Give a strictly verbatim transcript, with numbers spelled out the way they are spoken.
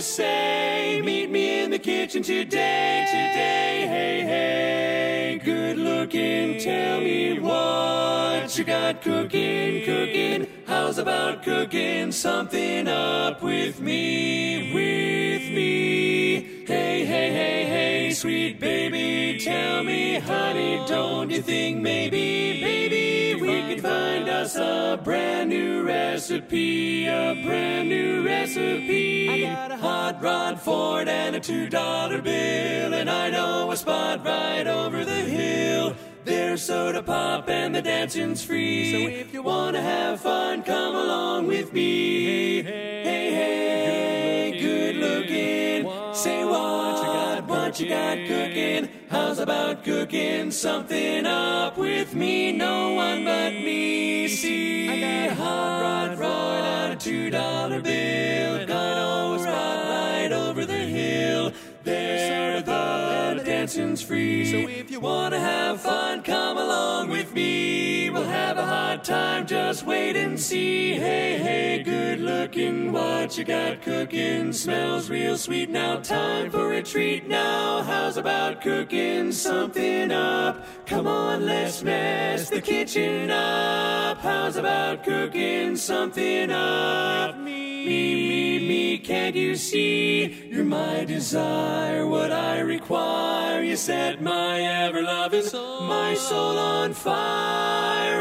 say, meet me in the kitchen today, today, hey, hey, good looking, tell me what you got cooking, cooking, how's about cooking something up with me, with me, hey, hey, hey, hey, sweet baby, tell me, honey, don't you think maybe, baby, we could find us a brand new recipe, a brand new recipe. I got a hot rod Ford and a two dollar bill, and I know a spot right over the hill. There's soda pop and the dancing's free. So if you wanna have fun, come along with me. Hey, hey, hey, good looking. Say what you got, what you got cooking. How's about cooking something up with me? No one but me. See, I got a hot rod Ford and a two dollar bill. Got a spot right over the hill. There the dancing's free. So if you wanna have fun, come along with me. We'll have a hot time, just wait and see. Hey, hey, good looking, what you got cooking? Smells real sweet now, time for a treat now. How's about cooking something up? Come on, let's mess the kitchen up. How's about cooking something up? Me, me, me, can't you see? You're my desire, what I require. You set my ever loving, my soul on fire.